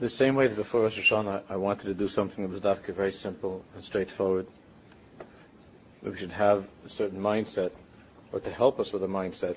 The same way that before Rosh Hashanah I wanted to do something that was dafka very simple and straightforward. We should have a certain mindset, or to help us with a mindset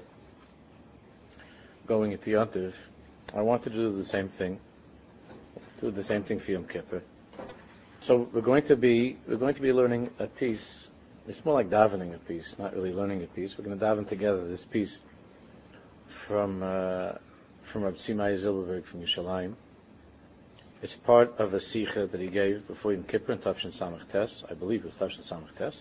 going into Yontif. I wanted to do the same thing. Do the same thing for Yom Kippur. So we're going to be learning a piece. It's more like davening a piece, not really learning a piece. We're going to daven together this piece from Rabbi Tzimai Zilberberg from Yerushalayim. It's part of a sicha that he gave before Yom Kippur in Tafshin Samach Tes. I believe it was Tafshin Samach Tes.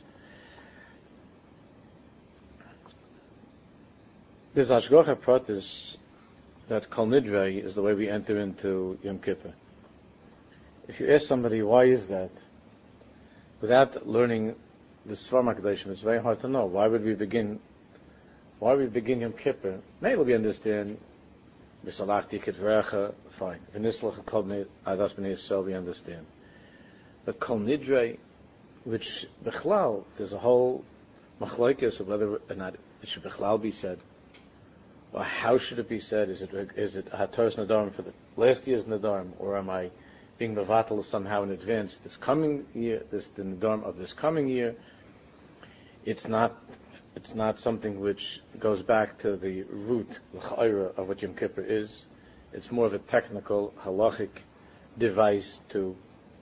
This Hashgacha Prat is that Kol Nidrei is the way we enter into Yom Kippur. If you ask somebody why is that, without learning the Svar HaKadoshim, it's very hard to know. Why would we begin Yom Kippur? Maybe we understand V'salachti Kitverecha, fine. V'nislach Kol Adas B'nei Yisrael, we understand. But Kol Nidrei, which Bechlal, there's a whole machlokes of whether or not it should Bechlal be said, or how should it be said? Is it Hataras Nadarim for the last year's Nadarim, or am I being mevatel somehow in advance this coming year, the Nadarim of this coming year? It's not something which goes back to the root, l'cha'ira, of what Yom Kippur is. It's more of a technical, halachic device to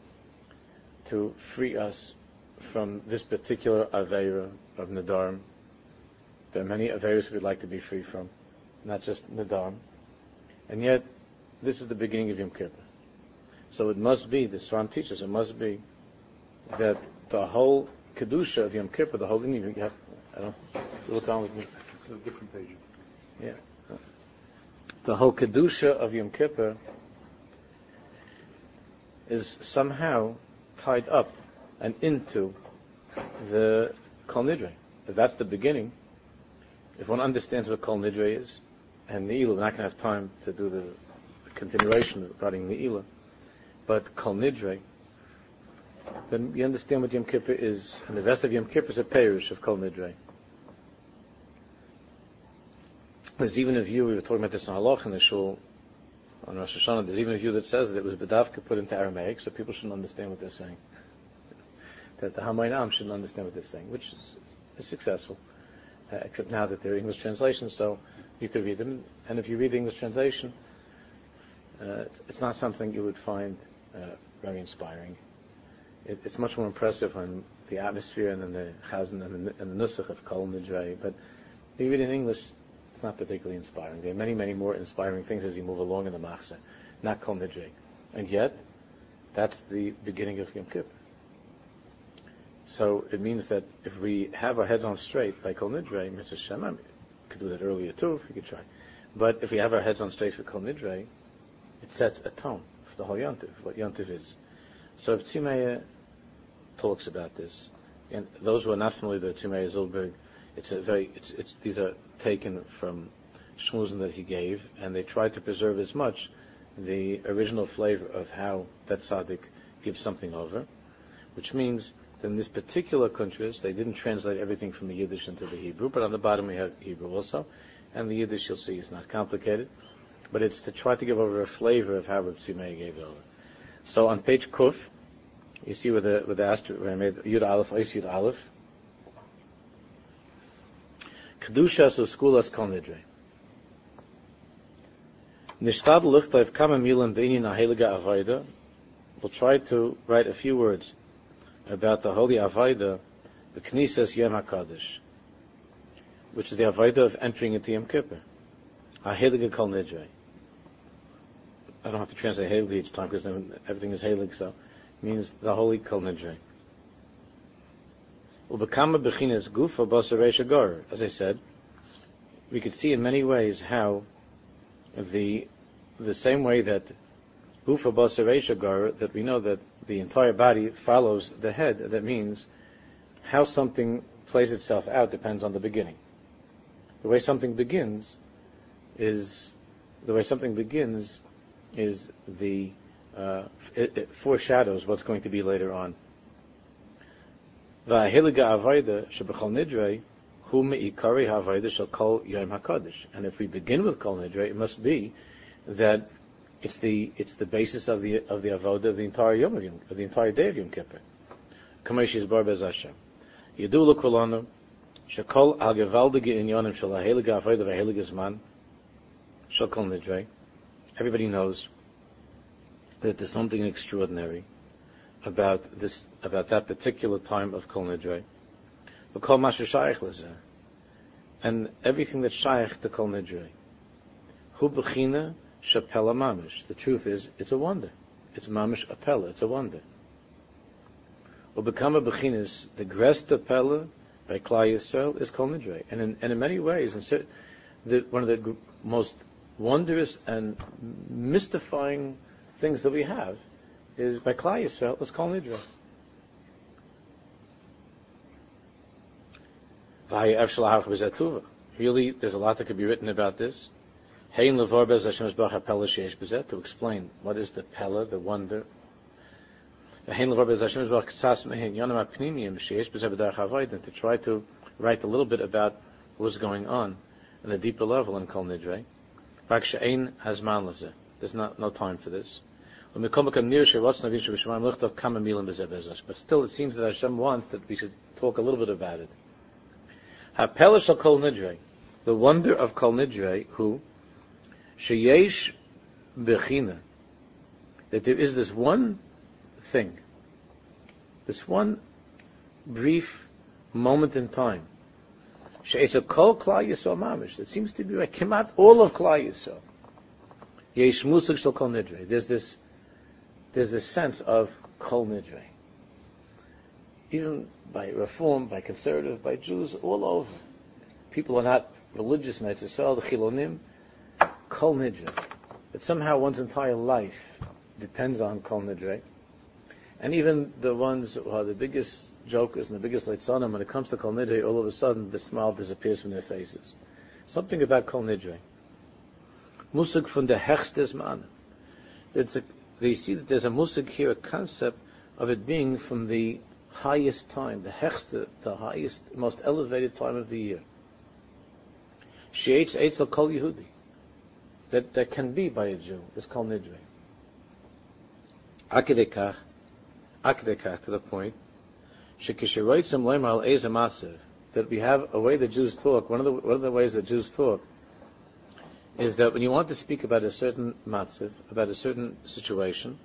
free us from this particular aveira of Nadarim. There are many aveiras we'd like to be free from, not just Nadarim. And yet, this is the beginning of Yom Kippur. So it must be, the Sram teaches, it must be that the whole Kedusha of Yom Kippur, the whole thing, you have, look on with me. It's a different page. Yeah. The whole Kedusha of Yom Kippur is somehow tied up and into the Kol Nidrei. If that's the beginning, if one understands what Kol Nidrei is, and Ne'ilah, we're not going to have time to do the continuation regarding Ne'ilah, but Kol Nidrei, then you understand what Yom Kippur is, and the rest of Yom Kippur is a perush of Kol Nidrei. There's even a view, we were talking about this in Halach in the Shul on Rosh Hashanah, there's even a view that says that it was B'davka put into Aramaic, so people shouldn't understand what they're saying. That the Hamayim shouldn't understand what they're saying, which is successful, except now that they're English translations, so you could read them, and if you read the English translation, it's not something you would find very inspiring. It's much more impressive on the atmosphere and then the chazan and the nusach of Kol Nidrei, but if you read in English, it's not particularly inspiring. There are many, many more inspiring things as you move along in the Machzeh, not Kol Nidrei. And yet, that's the beginning of Yom Kippur. So it means that if we have our heads on straight by Kol Nidrei, Mitzvah Shem, we could do that earlier too, if we could try. But if we have our heads on straight for Kol Nidrei, it sets a tone for the whole Yontif, what Yontif is. So Tzimei talks about this, and those who are not familiar with Tzimei Zilberg, these are taken from shmuzim that he gave, and they try to preserve as much the original flavor of how that tzaddik gives something over, which means that in this particular kuntras, they didn't translate everything from the Yiddish into the Hebrew, but on the bottom we have Hebrew also, and the Yiddish you'll see is not complicated, but it's to try to give over a flavor of how Reb Tzimei gave it over. So on page Kuf, you see with the asterisk where I made Yud Aleph, Ois Yud Aleph, Kedusha so skulas Kol Nidrei. Nishtad luchtayv kama milan beinin ha'heliga avoda. We'll try to write a few words about the holy avoda, the Knisas Yom HaKadosh, which is the avoda of entering into Yom Kippur. Ha'heliga Kol Nidrei. I don't have to translate Helig each time because everything is Helig, so it means the holy Kol Nidrei. As I said, we could see in many ways how the same way that Gufa Basaresha Gar, that we know that the entire body follows the head, that means how something plays itself out depends on the beginning. The way something begins it foreshadows what's going to be later on. And if we begin with Kol Nidrei, it must be that It's the basis of the avodah of the entire of the entire day of Yom Kippur. Kamesh is bar bez Hashem. Yedu lekulanu shekol al gevaldige inyanim shel hahelige avodah v'hahelige zman shel kol nidrei. Everybody knows that there's something extraordinary about that particular time of kol nidrei. V'kol masher shayich lezeh, and everything that's shayich to kol nidrei. Hu b'china shapela mamish. The truth is, it's a wonder. It's mamish apela. It's a wonder. Ubekama b'chinas, the gresta apela by Klal Yisrael is kol nidrei, and in many ways, one of the most wondrous and mystifying things that we have is by Klal Yisrael is kol nidrei. Really, there's a lot that could be written about this. To explain what is the pella, the wonder. And to try to write a little bit about what's going on in a deeper level in Kol Nidrei. There's no time for this. But still, it seems that Hashem wants that we should talk a little bit about it. The wonder of Kol Nidrei, who sheyesh bechina, that there is this one thing, this one brief moment in time, she'etz a kol Klal Yisrael mamish, that seems to be like kemat all of Klal Yisrael. Yesh musig shel Kol Nidrei. There's this sense of Kol Nidrei. Even by Reform, by Conservative, by Jews, all over. People are not religious in Eretz Yisrael, the Chilonim, Kol Nidrei. That somehow one's entire life depends on Kol Nidrei. And even the ones who are the biggest jokers and the biggest leitzanim, when it comes to Kol Nidrei, all of a sudden the smile disappears from their faces. Something about Kol Nidrei. Musig von der Hechstes Man. They see that there's a musig here, a concept of it being from the highest time, the Hechste, the highest, most elevated time of the year. She'etz eitzel kol Yehudi. That can be by a Jew is Kol Nidrei. Akidekach, to the point, shekisheroitzim leimer al eze matzev, that we have a way that Jews talk. One of the ways that Jews talk is that when you want to speak about a certain matzev, about a certain situation,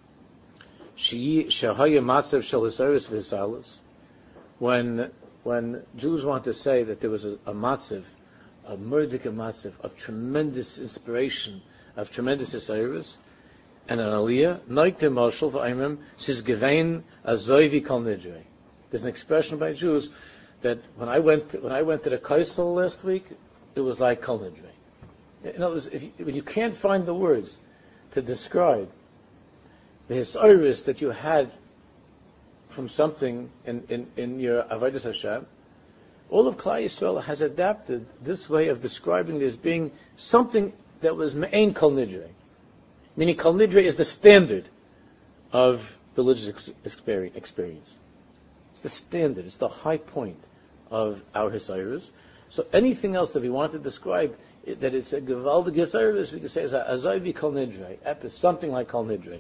when Jews want to say that there was a matzev, a murdik matzev of tremendous inspiration, of tremendous isairas, and an aliyah, noite moshel v'aimim sis gevein azoivi kol nidrei. There's an expression by Jews that when I went to the Kaisel last week, it was like kol nidrei. In other words, when you can't find the words to describe the hisairis that you had from something in your avodas Hashem, all of Klal Yisrael has adapted this way of describing it as being something that was me'ein kol nidrei. Meaning kol nidrei is the standard of religious experience. It's the standard, it's the high point of our hisairis. So anything else that we want to describe, that it's a gevaldig hisairis, we can say is a azoivi kol nidrei, something like kol nidrei.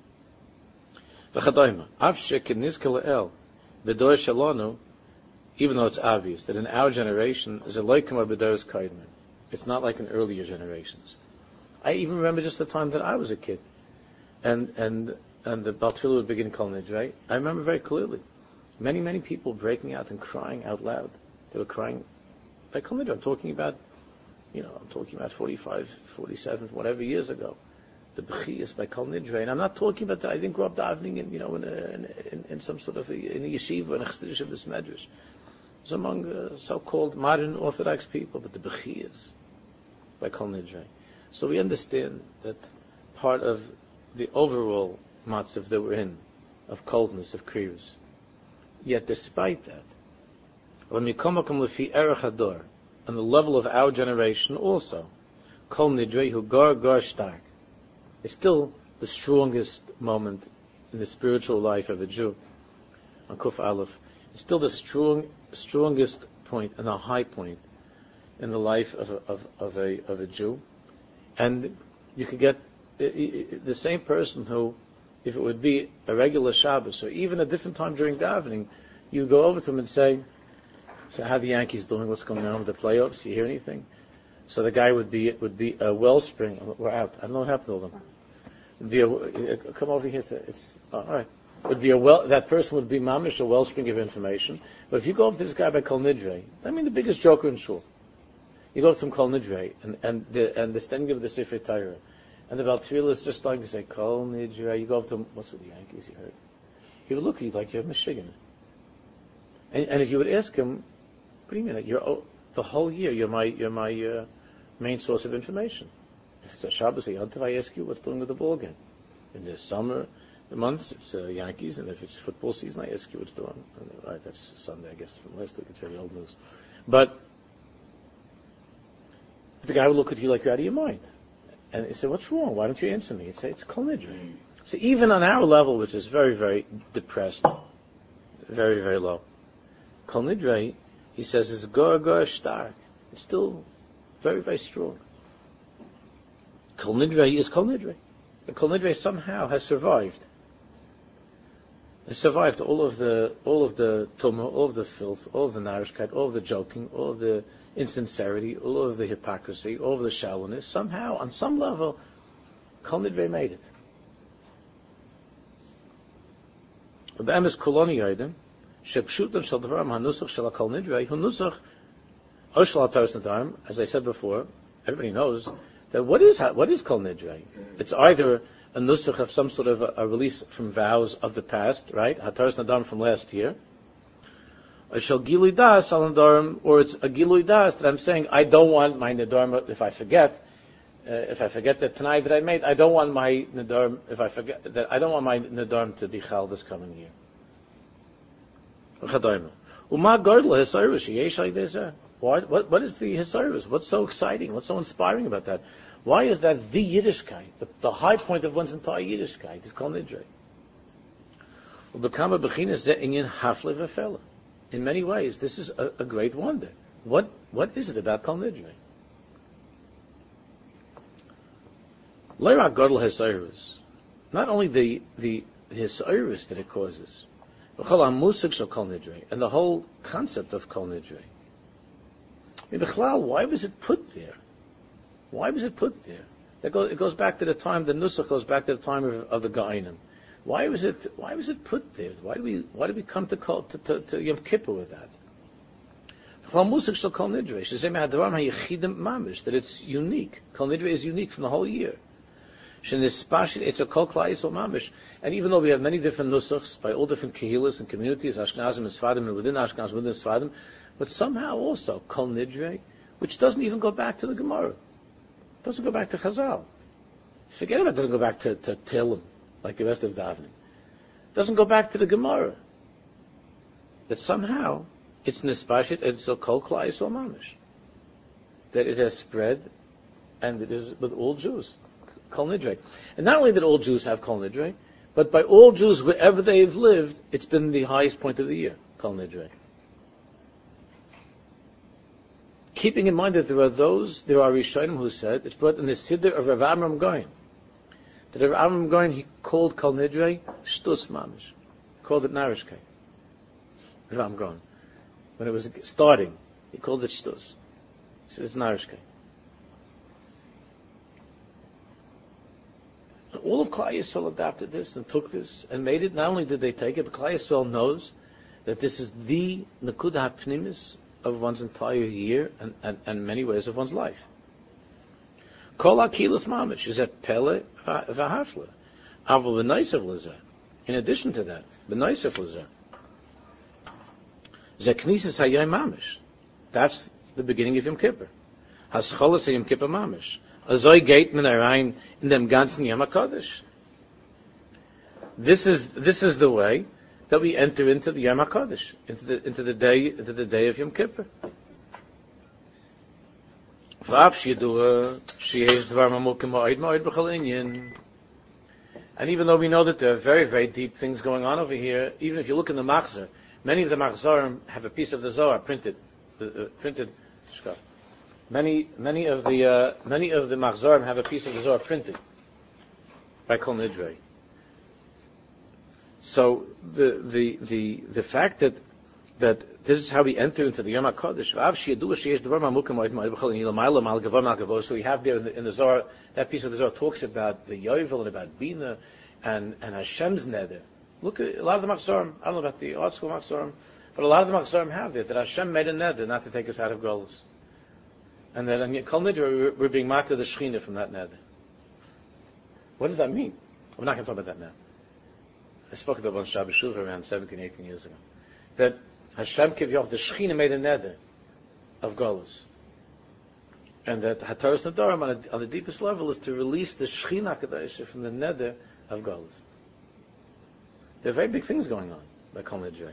Even though it's obvious that in our generation, it's not like in earlier generations. I even remember just the time that I was a kid, and the Bal Tefillah would begin Kol Nidrei. I remember very clearly many people breaking out and crying out loud. They were crying by Kol Nidrei. I'm talking about 45, 47, whatever years ago. The Bechiyas by Kol Nidrei, and I'm not talking about that. I didn't grow up davening in some sort of in a yeshiva, in a chassidus medrash. It's among so-called modern Orthodox people, but the Bechiyas by Kol Nidrei. So we understand that part of the overall matzav that we're in, of coldness, of kriyus. Yet despite that, when we come lefi erech hador, on the level of our generation also, Kol Nidrei hu gar stark, it's still the strongest moment in the spiritual life of a Jew. On Kuf Aleph, it's still the strongest point and the high point in the life of a Jew. And you could get the same person who, if it would be a regular Shabbos or even a different time during davening, you go over to him and say, "So how the Yankees doing? What's going on with the playoffs? You hear anything?" So the guy would be a wellspring. We're out. I don't know what happened to them. Come over here. It's all right. Would be that person would be mamish, a wellspring of information. But if you go up to this guy by Kol Nidrei, the biggest joker in shul, you go up to him Kol Nidrei, and the standing of the Sefer Torah, and the Baltfil is just starting to say Kol Nidrei. You go up to him, what's with the Yankees? You heard? He would look at you like you're Michigan. And if you would ask him, what do you mean? The whole year you're my main source of information. If it's a Shabbos or Yontif, I ask you what's doing with the ball game. In the summer months, it's Yankees, and if it's football season, I ask you what's doing. Right, that's Sunday, I guess. From last week, it's very old news. But the guy would look at you like you're out of your mind. And he said, what's wrong? Why don't you answer me? He'd say, it's Kol Nidrei. So even on our level, which is very, very depressed, very, very low, Kol Nidrei, he says, is Gor stark. It's still very, very strong. Kol Nidrei is Kol Nidrei. The Kol Nidrei somehow has survived. It survived all of the tumah, all of the filth, all of the narishkeit, all of the joking, all of the insincerity, all of the hypocrisy, all of the shallowness. Somehow, on some level, Kol Nidrei made it. The emes kuloni yodim shepshutan shel dvarim hanusach shel Kol Nidrei hu nusach oshel hataros nadarim. As I said before, everybody knows that what is Kol Nidrei? It's either a nusach of some sort of a release from vows of the past, right? Hataros nadarim from last year. Or it's a gilui das that I'm saying I don't want my nedarim if I forget that tonight that I made, I don't want my nedarim if I forget that I don't want my nedarim to be chal this coming year. What is the Hisayrus? What's so exciting? What's so inspiring about that? Why is that the Yiddishkeit, the high point of one's entire Yiddishkeit, is Kol Nidrei? In many ways, this is a great wonder. What is it about Kol Nidrei? Not only the Hisayrus that it causes, and the whole concept of Kol Nidrei. Why was it put there? Why was it put there? It goes back to the time, the Nusach goes back to the time of the Gainim. Why was it put there? Why do we come to Yom Kippur with that? That it's unique. Kol Nidrei is unique from the whole year. It's a kol klai yisrael mamish. And even though we have many different nusachs by all different kehilas and communities, Ashkenazim and Sfadim, and within Ashkenaz, within Sfadim, but somehow also Kol Nidrei, which doesn't even go back to the Gemara, doesn't go back to Chazal. Forget about it. Doesn't go back to Tehillim like the rest of davening. Doesn't go back to the Gemara. That somehow it's nispashit, it's a kol klai yisrael mamish. That it has spread, and it is with all Jews. Kol Nidrei. And not only that all Jews have Kol Nidrei, but by all Jews, wherever they've lived, it's been the highest point of the year, Kol Nidrei. Keeping in mind that there are Rishonim who said, it's brought in the Siddur of Rav Amram Goin, that Rav Amram Goin, he called Kol Nidrei Shtus Mamish, called it Narishkeit. Rav Amram Goin. When it was starting, he called it Shtus. He said it's Narishkeit. All of Klal Yisrael adopted this and took this and made it. Not only did they take it, but Klal Yisrael knows that this is the Nekuda HaPnimis of one's entire year and many ways of one's life. Kol HaKilas Mamish is at Pele V'Hafla. Aval B'Naisav L'Zeh. In addition to that, B'Naisav L'Zeh. Zeh Knisas HaYom Mamish. That's the beginning of Yom Kippur. Hascholas HaYom Kippur Mamish. Azoi geht men rein in dem ganzen Yom HaKodesh. This is the way that we enter into the Yom HaKodesh, into the day of Yom Kippur. And even though we know that there are very, very deep things going on over here, even if you look in the Machzor, many of the Machzorim have a piece of the Zohar printed. Many of the Machzorim have a piece of the Zohar printed. by Kol Nidrei. So the fact that this is how we enter into the Yom HaKadosh. So we have there in the Zohar, that piece of the Zohar talks about the Yovel and about Bina and Hashem's neder. Look at a lot of the Machzorim. I don't know about the art school Machzorim, but a lot of the Machzorim have this, that Hashem made a neder not to take us out of Golus. And that in Kol Nidrei we're being marked to the Shechina from that neder. What does that mean? We're not going to talk about that now. I spoke about on Shabbos Shuvah around 17, 18 years ago. That Hashem Kivyoch, the Shechina made a neder of Golus. And that Hataras Nadarim on the deepest level is to release the Shechina Kadosh from the neder of Golus. There are very big things going on by Kol Nidrei.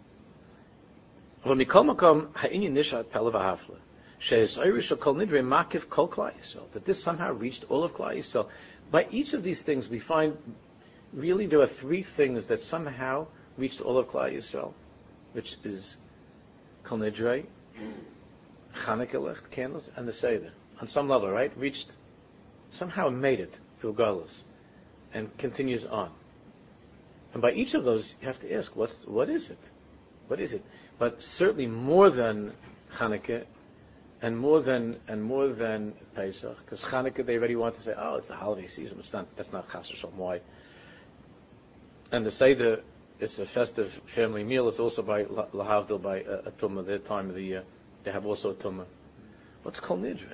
That this somehow reached all of Klal Yisrael. By each of these things, we find really there are three things that somehow reached all of Klal Yisrael, which is Kol Nidrei, Chanukah Licht, candles, and the Seder. On some level, right? Somehow made it through Golus, and continues on. And by each of those, you have to ask, what is it? What is it? But certainly more than Chanukah, and more than Pesach, because Chanukah they already want to say, oh, it's the holiday season. That's not Chas Shalom. Why? And the Seder, it's a festive family meal. It's also by Lahavdil, by a Tumah, their time of the year. They have also a Tumah. What's Kol Nidrei?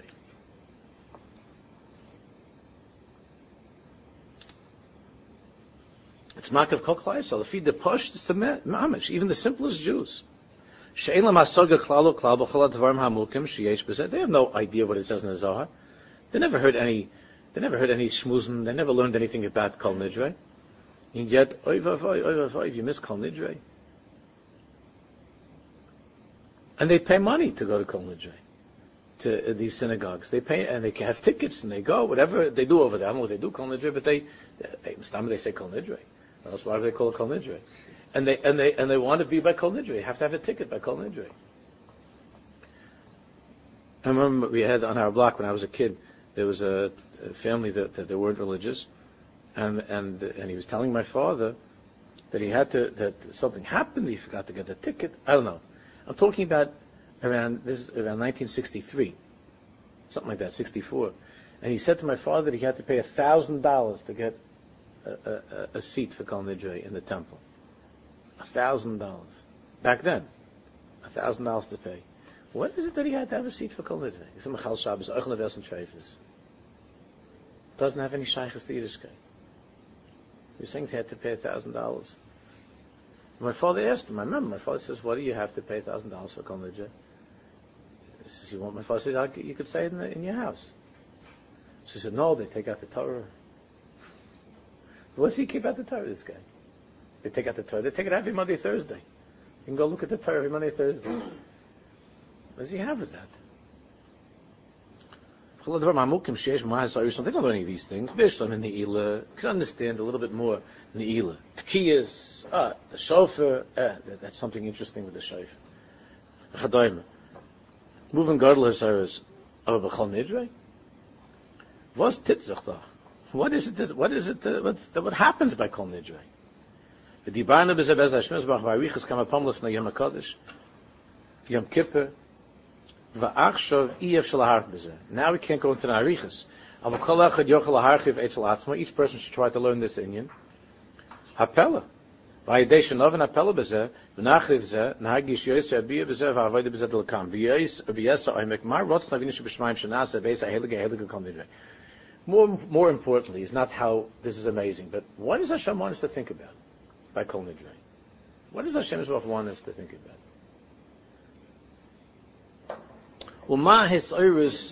It's Makav Kol Klal Yisrael. If you depush, it's the mamish. Even the simplest Jews. They have no idea what it says in the Zohar. They never heard any shmuzim. They never learned anything about Kol Nidrei. And yet, you miss Kol Nidrei. And they pay money to go to Kol Nidrei, to these synagogues. They pay, and they have tickets, and they go, whatever they do over there. I don't know what they do, Kol Nidrei, but they say Kol Nidrei. Else why do they call it Kol Nidrei? And they want to be by Kol Nidrei. They have to have a ticket by Kol Nidrei. I remember we had on our block when I was a kid, there was a family that they weren't religious, and he was telling my father that that something happened. He forgot to get the ticket. I don't know. I'm talking about around 1963, something like that, 64. And he said to my father that he had to pay $1,000 to get a seat for Kol Nidrei in the temple. $1,000 back then. $1,000 to pay. What is it that he had to have a seat for Kol Nidrei? It's a Mechal Shabbos, Eichel Neves and Treifes. Doesn't have any shaykhs to Yiddishkeit. You're saying he had to pay $1,000. My father asked him. I remember my father says, "What do you have to pay $1,000 for Kol Nidrei?" He says, "You want?" My father said, "You could say it in your house." So he said, "No, they take out the Torah." What does he keep out the Torah? This guy. They take out the Torah. They take it out every Monday, Thursday. You can go look at the Torah every Monday, Thursday. What does he have with that? They don't know any of these things. You can understand a little bit more Ne'ilah. Tkiyas, the shofar, that's something interesting with the shofar. Moving Gadol HaSaros, aber B'chol Nidrei? Was titzach da? What happens by Kol Nidrei? Yom Kippur. Now we can't go into the Arichas. Each person should try to learn this Inyan. Hapela. More importantly, is not how this is amazing, but what does Hashem want us to think about by Kol Nidrei? What does Hashem want us to think about? What hisayrus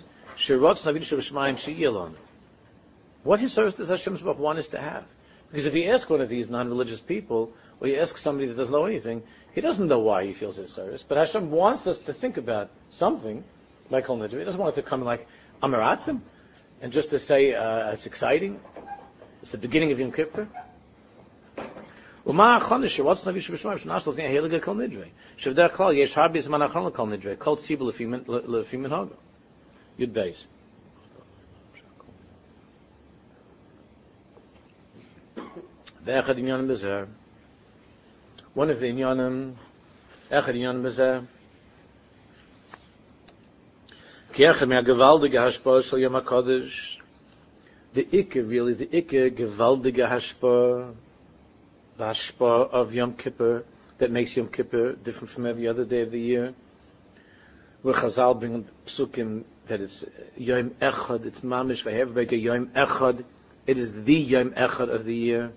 does Hashem want us to have? Because if you ask one of these non-religious people, or you ask somebody that doesn't know anything, he doesn't know why he feels hisayrus. But Hashem wants us to think about something like Kol Nidrei. He doesn't want it to come like Amaratzim, and just to say it's exciting. It's the beginning of Yom Kippur. Yud Beis. Echad inyanim bezeh. One of the inyanim, echad inyanim bezeh. Ki echad mea gewaldige hashpah shel Yom HaKodesh. The Ikke, really, the Ikke gewaldige hashpah, the hashpah of Yom Kippur, that makes Yom Kippur different from every other day of the year. Where Chazal bring psukim that it's Yom Echad, it's mamish v'hevbeke Yom Echad. It is the Yom Echad of the year.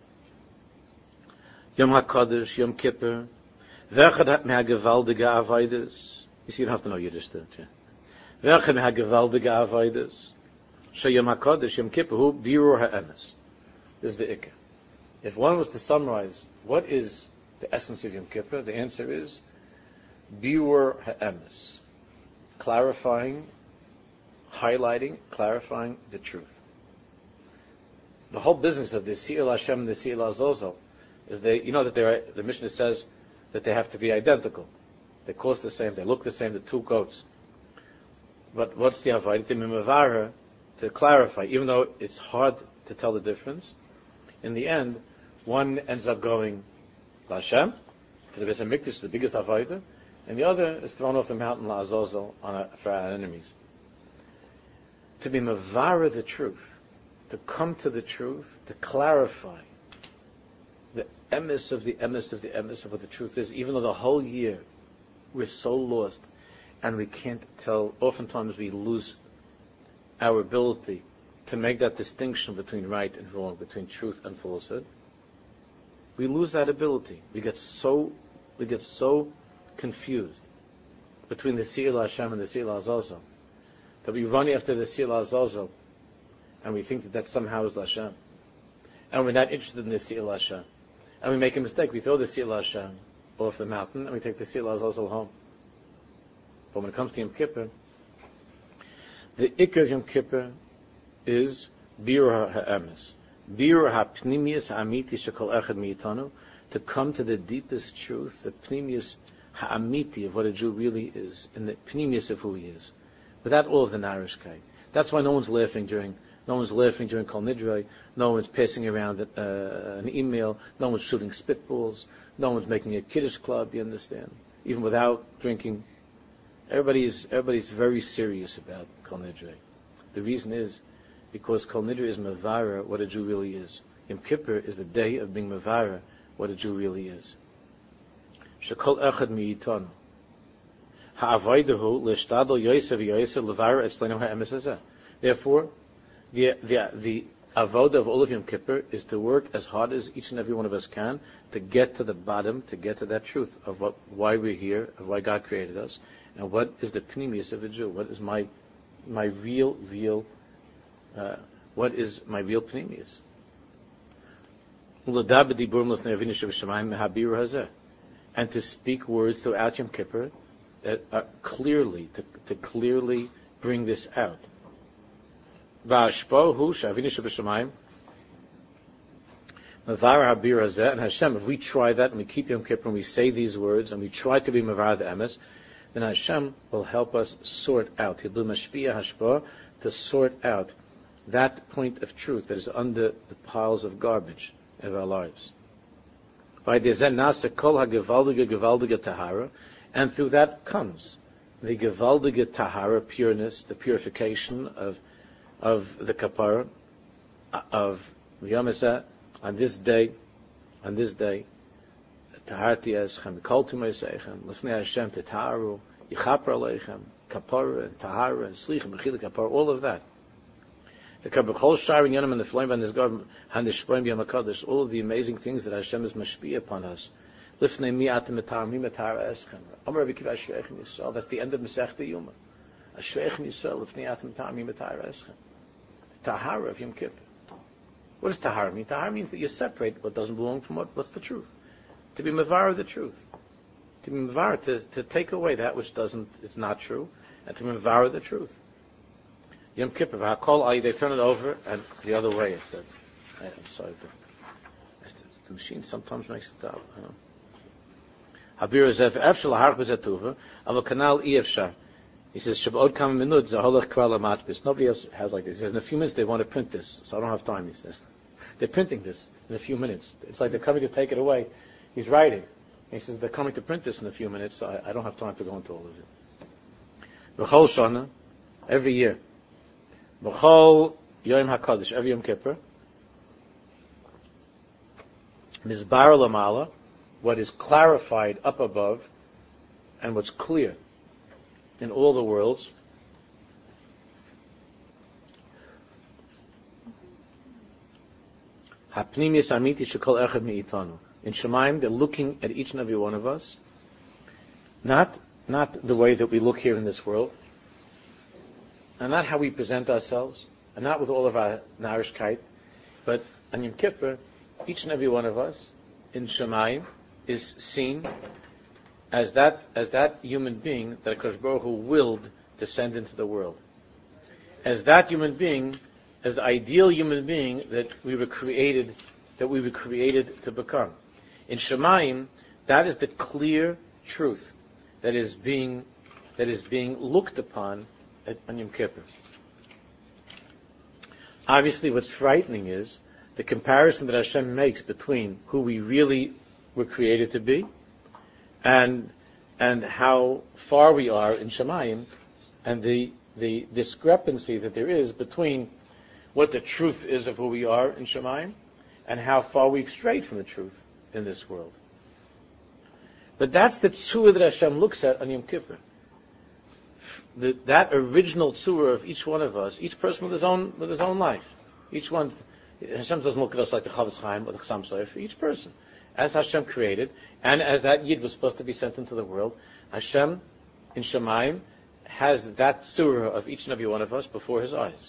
Yom HaKodesh, Yom Kippur. V'echad mea gewaldige avaydes. You see, you don't have to know Yiddish, don't you? V'echad mea gewaldige avaydes. So Yom HaKodesh, Yom Kippur, hu birur ha'emes. This is the Ikke. If one was to summarize what is the essence of Yom Kippur, the answer is birur ha'emes. Clarifying, highlighting, clarifying the truth. The whole business of the Si'il Hashem and the Si'il Azazel is that the Mishnah says that they have to be identical. They cost the same, they look the same, the two goats. But what's the Avodah? To clarify, even though it's hard to tell the difference, in the end, one ends up going L'Hashem, to the Beis HaMikdash, the biggest Avodah, and the other is thrown off the mountain La'azazel for our enemies. To be Mavara the truth, to come to the truth, to clarify the emes of the emes of the emes of what the truth is, even though the whole year we're so lost and we can't tell. Oftentimes we lose our ability to make that distinction between right and wrong, between truth and falsehood. We lose that ability. We get so confused between the Si'il Hashem and the Si'il Azazel that we run after the Si'il Azazel and we think that somehow is Hashem. And we're not interested in the Si'il Hashem. And we make a mistake. We throw the Si'il Hashem off the mountain and we take the Si'il Azazel home. But when it comes to Yom Kippur, the Ikar of Yom Kippur is Birur HaEmes. Birur HaPnimius HaAmiti Shekol Echad Mi'itanu, to come to the deepest truth, the Pnimius HaAmiti of what a Jew really is, and the Pnimius of who he is, without all of the narishkeit. That's why no one's laughing during Kol Nidrei, no one's passing around an email, no one's shooting spitballs, no one's making a kiddush club, you understand? Even without drinking. Everybody's very serious about Kol Nidrei. The reason is because Kol Nidrei is Mavara, what a Jew really is. Yom Kippur is the day of being Mavara, what a Jew really is. Shekol Echad Mi'itanu. Ha'avaydahu l'shtadol Yosef l'vara etzleinu ha'emes hazeh. Therefore, the avodah of all of Yom Kippur is to work as hard as each and every one of us can to get to the bottom, to get to that truth of why we're here, of why God created us, and what is the pnimius of a Jew. What is my real pnimius? And to speak words throughout Yom Kippur that are clearly, to clearly bring this out. And Hashem, if we try that and we keep Yom Kippur and we say these words and we try to be Mavar the Emes, then Hashem will help us sort out. He'll do Mashpia Hashpah to sort out that point of truth that is under the piles of garbage of our lives. By the Zen Kol HaGevaldige Tahara, and through that comes the Gevaldige Tahara, pureness, the purification of the kapara of Yom Hazeh, on this day, Taharti Eschem, Kol Tumei Seichem, Lefnei Hashem Tetaharu, Yichaper Aleichem, Kapara and Tahara and Slichem, Mechila Kapara, all of that. The Kabbalah Shari Yonim and the flame and this garden, Hanishpoim Yom HaKadosh, all of the amazing things that Hashem is mashpia upon us. Lifnei mi atem etar mi metar eschem. Amar Rabbi Kiva Ashreichem Yisrael. That's the end of Masechta Yuma. Ashreichem Yisrael lifnei atem etar mi metar eschem. Tahara of Yom Kippur. What does Tahara mean? Tahara means that you separate what doesn't belong from what's the truth. To be Mavar of the truth. To be Mavar, to take away that which is not true, and to be Mavar of the truth. Yom Kippur, they turn it over, and the other way it said. I'm sorry, the machine sometimes makes it up. Habir Zef Efshel Harp Zetuva, Aval Kanal Efshar. He says, Shabbat Kam Minut Zaholach Kvala Matbis. Nobody else has like this. He says, in a few minutes they want to print this, so I don't have time, he says. they're printing this in a few minutes. It's like they're coming to take it away. He's writing. And he says, they're coming to print this in a few minutes, so I don't have time to go into all of it. B'chol Shana, every year. B'chol Yom HaKadosh, every Yom Kippur. Mizbar Lamala, what is clarified up above, and what's clear in all the worlds. Hapnimiyas Amiti Shekol Echad Me'itanu. In Shemaim, they're looking at each and every one of us, not the way that we look here in this world, and not how we present ourselves, and not with all of our narishkeit, but on Yom Kippur, each and every one of us in Shemaim is seen as that human being that HaKadosh Baruch Hu willed to send into the world, as that human being, as the ideal human being that we were created to become. In Shemaim, that is the clear truth that is being looked upon on Yom Kippur. Obviously, what's frightening is the comparison that Hashem makes between who we really were created to be and how far we are in Shemaim, and the discrepancy that there is between what the truth is of who we are in Shemaim and how far we've strayed from the truth in this world. But that's the tzura that Hashem looks at on Yom Kippur. That original tzura of each one of us, each person with his own life. Each one, Hashem doesn't look at us like the Chavetz Chaim or the Chassam Sofer. Each person, as Hashem created, and as that Yid was supposed to be sent into the world, Hashem in Shemaim has that tzura of each and every one of us before His eyes.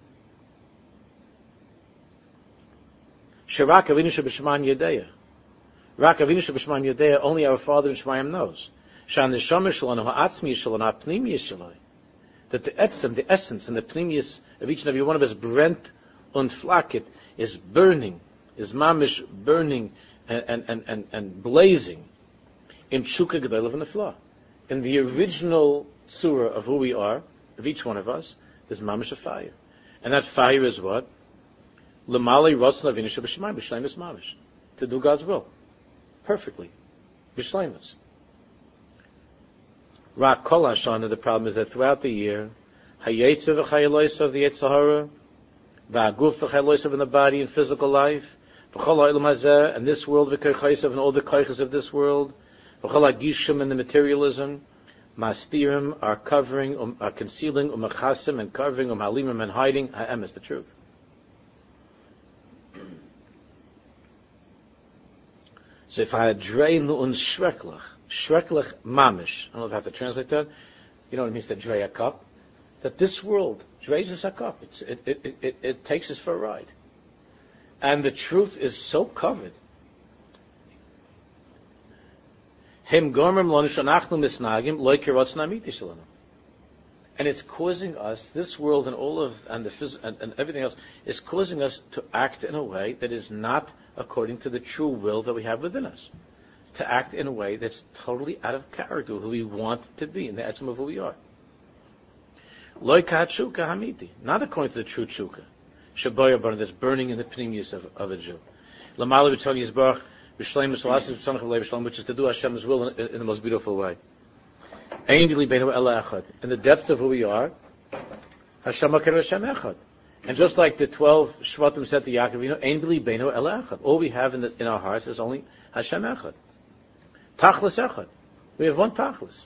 Sharak Avinu Sheb'Shemaim Yedeya. Rak Avinu Sheb'Shemaim Yedeya, only our Father in Shemaim knows. Shan Neshama Shalanu Ha'atzmi Shalanu Ha'pnimiyus Shalai. That the etzem, the essence, and the pnimiyus of each and every one of us, brent und flakit, is burning, is mamish burning and blazing in Tshuka Gedolah v'Neflah. In the original tzura of who we are, of each one of us, there's mamish a fire. And that fire is what? L'malei rotzon avinu sheb'shamayim b'shleimus mamish. To do God's will. Perfectly. B'shleimus. Rak kol hashana, the problem is that throughout the year, hayetzer v'chayelois of the Yetzer Hara, v'aguf v'chayelois in the body and physical life, v'chol ha'olam hazeh, and this world v'koychos and all the koychos of this world, v'chol ha'gishim and the materialism, mastirim are covering, are concealing, u'machasim and covering, halimim and hiding, ha'em is the truth. So if I had dreinu und shreklach mamish, I don't know if I have to translate that. You know what it means to drei a cup? That this world drays us a cup. It takes us for a ride. And the truth is so covered. And it's causing us, this world and all of, and everything else, is causing us to act in a way that is not according to the true will that we have within us. To act in a way that's totally out of character, who we want to be, in the etzem of who we are. Loi ka'atshuka hamiti, not according to the true tshuka, shaboya bar, that's burning in the pnimius of a Jew. Lamala b'tzon yizbarach b'shleimus v'asis b'tzon chavlei b'shalom, which is to do Hashem's will in the most beautiful way. Ein b'libeinu ela echad, in the depths of who we are, Hashem HaKadosh Hashem echad. And just like the 12 Shvatim said to Yaakov, Ein b'libeinu ela echad, all we have in our hearts is only Hashem echad. Tachlis echad. We have one tachlis.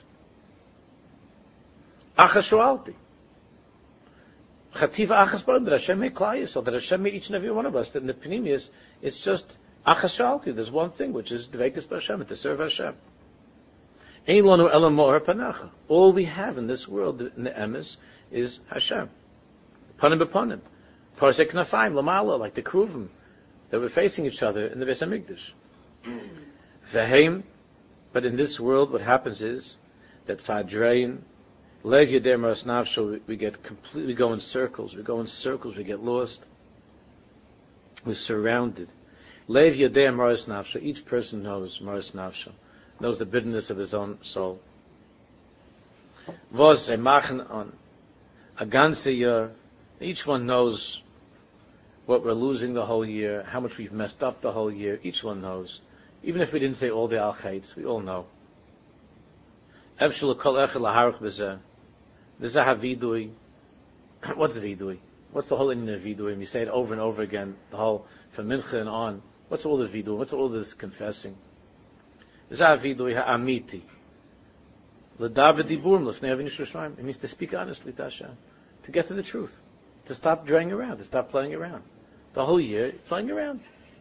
Achas shualti. Chativa achas barim, that Hashem made klai, so that Hashem made each and every one of us. That in the Pnimius, it's just achas shualti. There's one thing, which is dveikus b'Hashem, to serve Hashem. Ein lanu elam mo'er panacha. All we have in this world, in the emes, is Hashem. Panim b'panim. Parsek nafayim, lamala, like the kruvim that were facing each other in the Beis HaMikdash. V'heim. But in this world, what happens is that fadrein, lev yedei maras nafsho, we go in circles, we get lost, we're surrounded. Lev yedei maras nafsho, each person knows maras nafsho, knows the bitterness of his own soul. Vos emachen on a ganze year, each one knows what we're losing the whole year, how much we've messed up the whole year. Each one knows. Even if we didn't say all the al-chaitz, we all know. What's vidui? What's the whole inyan of vidui? We say it over and over again, the whole, from mincha and on. What's all the vidui? What's all this confessing? Vidui ha'amiti. It means to speak honestly to Hashem, to get to the truth, to stop draying around, to stop playing around. The whole year, playing around.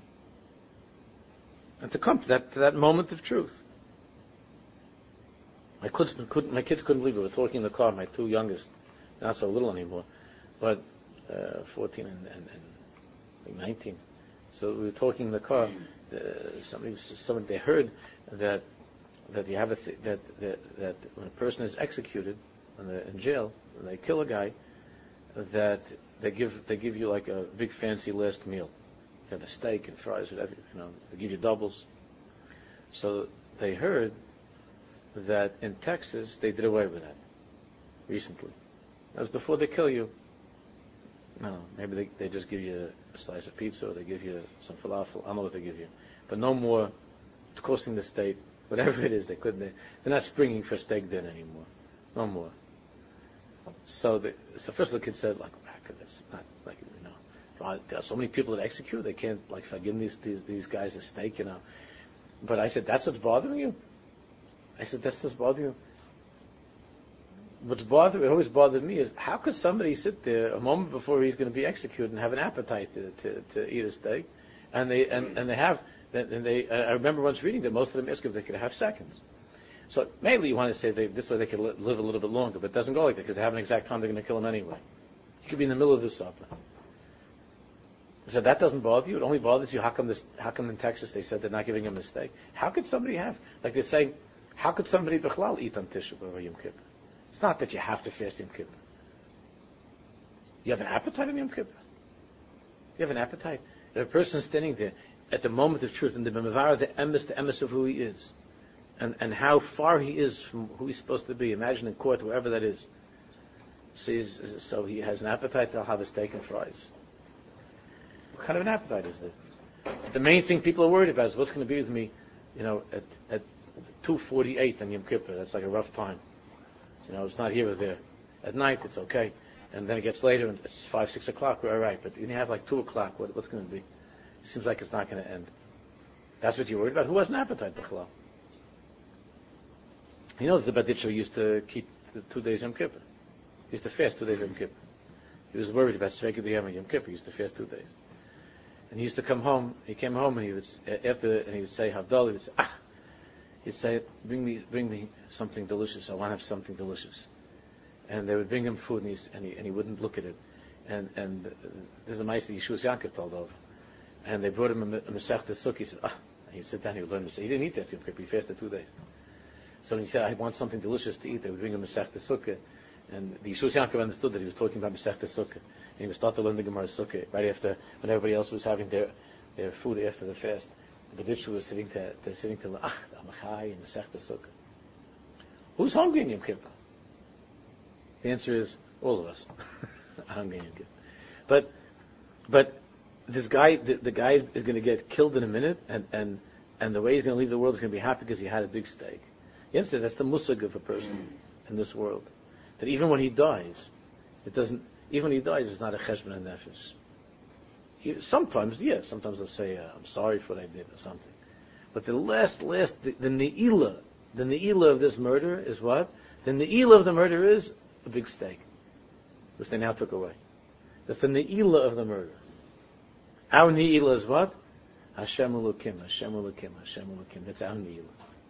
And to come to that moment of truth. My kids couldn't believe it. We were talking in the car, my two youngest, not so little anymore, but 14 and 19. So we were talking in the car. Somebody they heard that you have that when a person is executed in jail, when they kill a guy, that they give you like a big fancy last meal. You have a steak and fries, whatever, they give you doubles. So they heard that in Texas they did away with that recently. That was before they kill you. I don't know, maybe they just give you a slice of pizza, or they give you some falafel. I don't know what they give you, but no more. It's costing the state whatever it is. They're not springing for steak dinner anymore. No more. So first the kid said, like, that's not like, there are so many people that execute. They can't like forgive these guys a steak, But I said, that's what's bothering you? I said, that's what's bothering you? It always bothered me is, how could somebody sit there a moment before he's going to be executed and have an appetite to eat a steak? I remember once reading that most of them ask if they could have seconds. So mainly you want to say this way they could live a little bit longer, but it doesn't go like that because they have an exact time they're going to kill him anyway. You could be in the middle of this supper. So that doesn't bother you? It only bothers you? How come in Texas they said they're not giving him a steak? How could somebody like they're saying, how could somebody b'chlal eat on Tisha B'Av or Yom Kippur? It's not that you have to fast Yom Kippur. You have an appetite on Yom Kippur. You have an appetite. If a person is standing there at the moment of truth and the b'mavara, the emes of who he is, and how far he is from who he's supposed to be. Imagine in court, wherever that is. So he has an appetite to have a steak and fries. What kind of an appetite is there? The main thing people are worried about is what's going to be with me, at 2:48 on Yom Kippur. That's like a rough time. It's not here or there. At night, it's okay. And then it gets later, and it's 5, 6 o'clock. We're all right. But when you have like 2 o'clock, what's going to be? It seems like it's not going to end. That's what you're worried about. Who has an appetite, b'chlal? The Baditcher used to keep the 2 days Yom Kippur. He used to fast 2 days Yom Kippur. He was worried about Shvekei D'Yom and Yom Kippur. He used to fast 2 days. And he used to come home. He came home and he would say Havdalah. He would say, he'd say, bring me something delicious. I want to have something delicious. And they would bring him food, and he wouldn't look at it. And this is a mice that Yeshua Yaakov told over. And they brought him a Masechta Sukkah. He said, and he'd sit down. He would learn Masechta. He didn't eat that Yom Kippur. He fasted 2 days. So when he said, I want something delicious to eat, they would bring him Masechta Sukkah. And the Yeshua Yaakov understood that he was talking about Masechta Sukkah. And he would start to learn the Gemara Sukkah right after, when everybody else was having their food after the fast. The Baditcher was sitting to the Amachai and Masechta Sukkah. Who's hungry in Yom Kippur? The answer is all of us. Hungry in Yom Kippur. But this guy, the guy is going to get killed in a minute, and the way he's going to leave the world is going to be happy because he had a big steak. Yes, that's the musag of a person in this world. That even when he dies, it's not a cheshbon and nefesh. Sometimes they'll say, I'm sorry for what I did or something. But the ne'ilah of this murder is what? The ne'ilah of the murder is a big steak, which they now took away. That's the ne'ilah of the murder. Our ne'ilah is what? Hashem Elokim, Hashem Elokim, Hashem Elokim. That's our ne'ilah.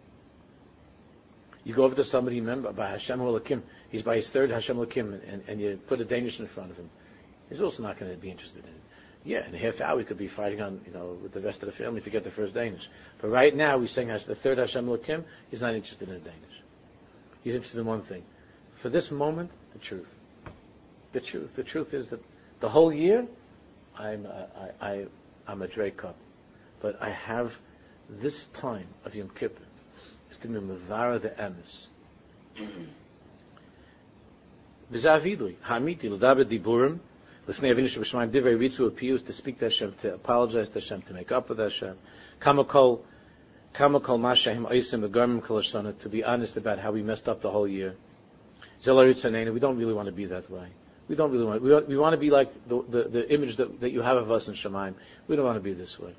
You go over to somebody, remember, by Hashem Elokim, he's by his third Hashem Elokim, and you put a Danish in front of him. He's also not going to be interested in it. Yeah, in a half hour we could be fighting on, with the rest of the family to get the first Danish. But right now we're saying the third Hashem Elokim, he's not interested in a Danish. He's interested in one thing. For this moment, the truth. The truth. The truth is that the whole year, I'm a Drei cup. But I have this time of Yom Kippur is to be mevara the emes. V'zavidui hamiti l'daber diburim L'fnei Avinu Sheb'Shamayim Divrei Ritzu Apiyus, to speak to Hashem, to apologize to Hashem, to make up with Hashem. Kamakol Mashahim Oisim V'Garmim Kol Hashana, to be honest about how we messed up the whole year. Zelar Yitzanenu, we don't really want to be that way. We don't really want. We want to be like the image that you have of us in Shemaim. We don't want to be this way.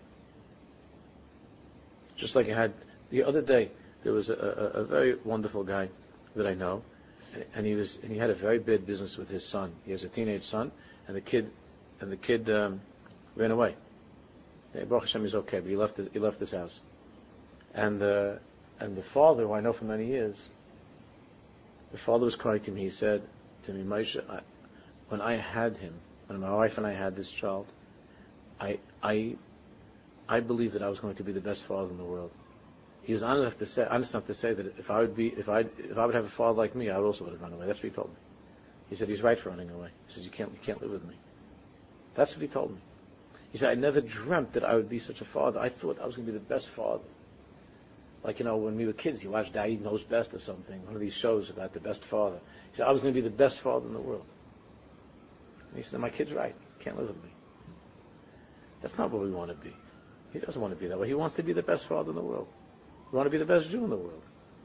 Just like I had the other day, there was a very wonderful guy that I know, and he had a very big business with his son. He has a teenage son, and the kid ran away. Baruch Hashem, he's okay, but he left his house. And the father, who I know for many years, the father was crying to me. He said to me, Moshe, when I had him, when my wife and I had this child, I believed that I was going to be the best father in the world. He was honest enough to say that if I would have a father like me, I also would have run away. That's what he told me. He said he's right for running away. He said you can't live with me. That's what he told me. He said I never dreamt that I would be such a father. I thought I was going to be the best father. Like, when we were kids, you watched Daddy Knows Best or something, one of these shows about the best father. He said I was going to be the best father in the world. And he said, my kid's right. You can't live with me. That's not what we want to be. He doesn't want to be that way. He wants to be the best father in the world. We want to be the best Jew in the world.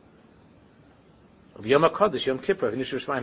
Yom HaKadosh, Yom Kippur,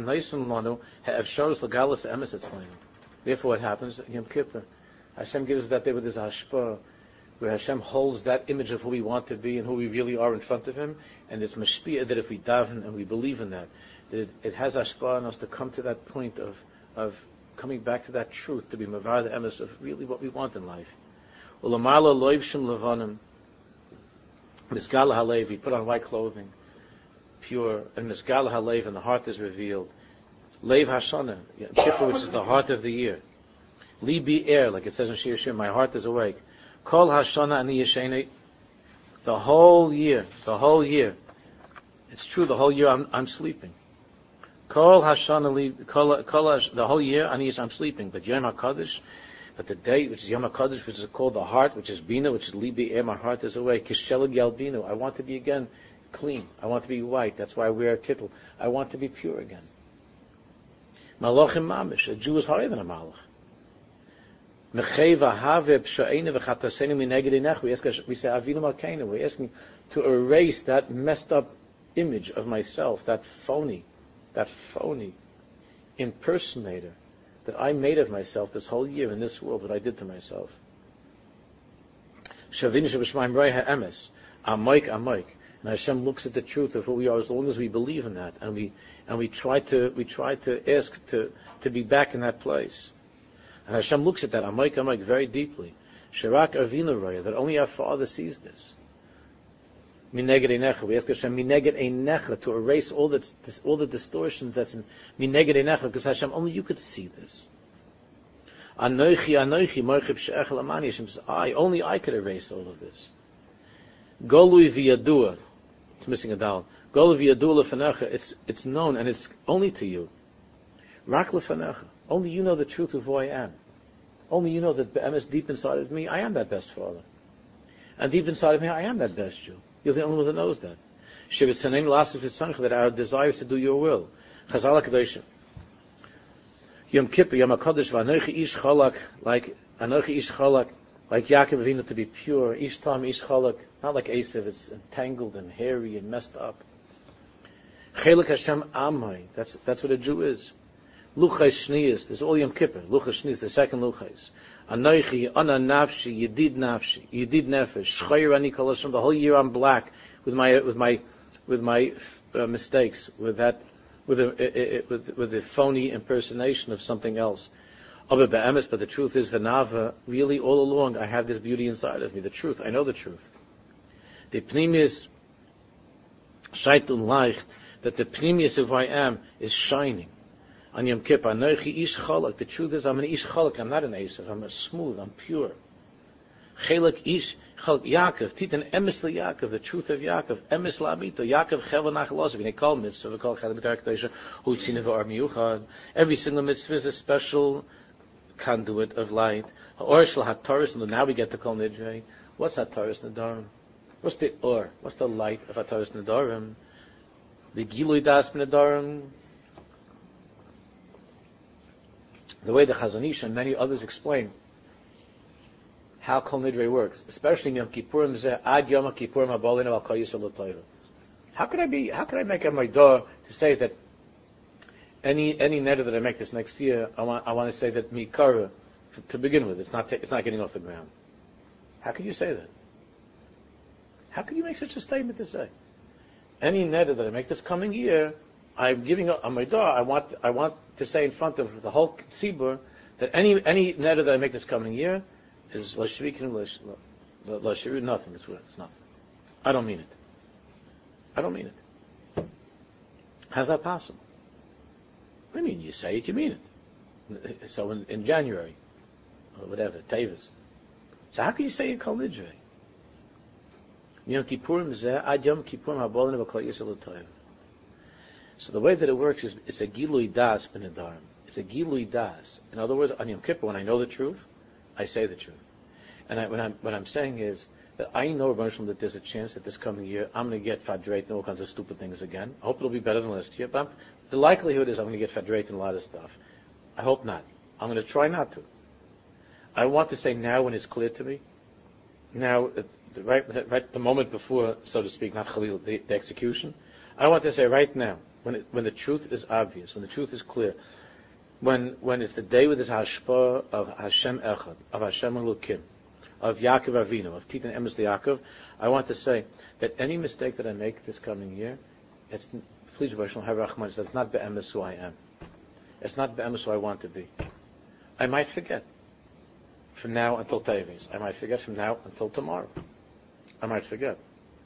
therefore what happens at Yom Kippur? Hashem gives us that day with his hashpah, where Hashem holds that image of who we want to be and who we really are in front of him, and it's mashpiyah that if we daven and we believe in that it has hashpah on us to come to that point of coming back to that truth, to be mavar the emes of really what we want in life. Ulamala loivshim levanim, misgala halev, we put on white clothing, pure, and misgala halev, and the heart is revealed. Leiv hashana, Kippur, which is the heart of the year. Libi air, like it says in Shir Shir, my heart is awake. Kol hashana ani yeshene, the whole year. It's true, the whole year I'm sleeping. Kol hashana the whole year I'm sleeping. But Yom HaKadosh, but the day which is Yom HaKadosh, which is called the heart, which is Bina, which is Libi air, my heart is awake. Kishelig yal Bina, I want to be again clean. I want to be white. That's why I wear a kittel. I want to be pure again. Malachim mamish, a Jew is higher than a malach. We say Avinu Malkeinu. We're asking to erase that messed up image of myself, that phony impersonator that I made of myself this whole year in this world, what I did to myself. And Hashem looks at the truth of who we are as long as we believe in that, and we try to ask to be back in that place. And Hashem looks at that, Amayk, very deeply. Shirak Avinu Raya, that only our Father sees this. Mineged Einecha. We ask Hashem, Mineged Einecha, to erase all the distortions that's in Mineged Einecha, because Hashem, only you could see this. Anoichi, Mochib She'ech Lamani. Hashem says, only I could erase all of this. Golui V'yadua. It's missing a dal. Golui V'yadua L'fanecha. It's known, and it's only to you. Rak L'fanecha. Only you know the truth of who I am. Only you know that be'emes, deep inside of me, I am that best father. And deep inside of me, I am that best Jew. You're the only one that knows that. That our desire is to do your will. Chazal HaKadoshim. Yom Kippur, Yom HaKadosh, v'anochi ish chalak, like anochi ish chalak, like Yaakov Avinu, to be pure. Ish tam, ish chalak, not like Esav, it's entangled and hairy and messed up. Chelak Hashem Amai, that's what a Jew is. Luchais Shniyas, this is all Yom Kippur. Luchais Shniyas, the second Luchais. Anoichi, Ana Nafshi, Yedid Nefesh, Shchayr Ani Kol Hashem. The whole year I'm black with my mistakes, with the phony impersonation of something else. But the truth is, V'nava, really all along I have this beauty inside of me. The truth, I know the truth. The pnimius shaitun leicht, that the pnimius of who I am is shining. On Yom Kippur, Anochi ish chalak. The truth is, I'm an ish chalak. I'm not an Esav. I'm smooth. I'm pure. Chelak ish chalak Yaakov. Titan emes le Yaakov. The truth of Yaakov. Emes la amita. Yaakov chel nachalosov. They call mitzvah. We call chelak b'tarek tosha. Hutzina v'or miyuchad. Every single mitzvah is a special conduit of light. Or shel hataris. Now we get to Kol Nidrei. What's hataris nedarim? What's the or? What's the light of hataris nedarim? The gilui das nedarim. the way the Chazon Ish and many others explain how Kol Nidre works, especially in Yom Kippurim Zeh Ad Yom Kippurim Habolin Al Kol Yisrael L'Toiva. How can I make a Maidah to say that any neder that I make this next year, I want to say that Mikara, to begin with, it's not getting off the ground. How can you say that? How can you make such a statement to say? Any neder that I make this coming year, I'm giving a Maidah, I want to say in front of the whole Tzibur that any neder that I make this coming year is Lashrikin, Lashrikin, nothing, it's nothing. I don't mean it. How's that possible? I mean, you say it, you mean it. So in January, or whatever, Tavis. So how can you say you Kol Nidre? Yom Kippurim Zeh Ad Yom Kippurim Habolin V'Kol Yisrael L'Toiv. So the way that it works is it's a Gilui Das B'Nedarim. It's a Gilui Das. In other words, on Yom Kippur, when I know the truth, I say the truth. And what I'm saying is that I know, that there's a chance that this coming year I'm going to get fadrate and all kinds of stupid things again. I hope it'll be better than last year, but the likelihood is I'm going to get fadrate and a lot of stuff. I hope not. I'm going to try not to. I want to say now when it's clear to me, now, right the moment before, so to speak, not Khalil, the execution, I want to say right now, when the truth is obvious, when the truth is clear, when it's the day with this hashpah of Hashem Echad, of Hashem Elokim, of Yaakov Avinu, of Titan Emes Yaakov, I want to say that any mistake that I make this coming year, please, that's not be'emes who I am. It's not be'emes who I want to be. I might forget from now until Teves. I might forget from now until tomorrow. I might forget.